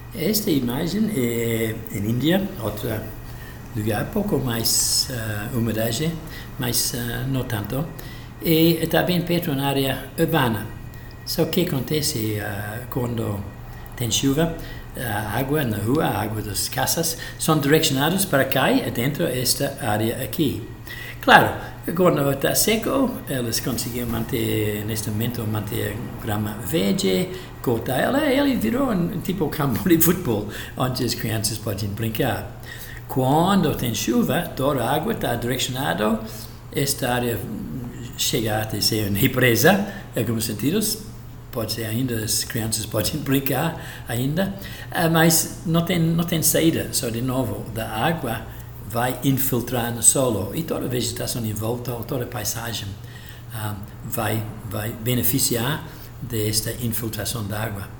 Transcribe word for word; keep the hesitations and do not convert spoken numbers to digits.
Esta imagem é em Índia, outro lugar, pouco mais uh, umidade, mas uh, não tanto. E está bem perto de uma área urbana. Só que acontece uh, quando tem chuva, a água na rua, a água das casas, são direcionadas para cá e dentro desta área aqui. Claro, quando está seco, eles conseguem manter, neste momento, manter grama verde, cortar ela, ele virou um tipo campo de futebol, onde as crianças podem brincar. Quando tem chuva, toda a água está direcionada, esta área chega a ser uma represa, em alguns sentidos, pode ser ainda, as crianças podem brincar ainda, mas não tem, não tem saída, só de novo, da água vai infiltrar no solo e toda a vegetação em volta, toda a paisagem um, vai, vai beneficiar desta infiltração da água.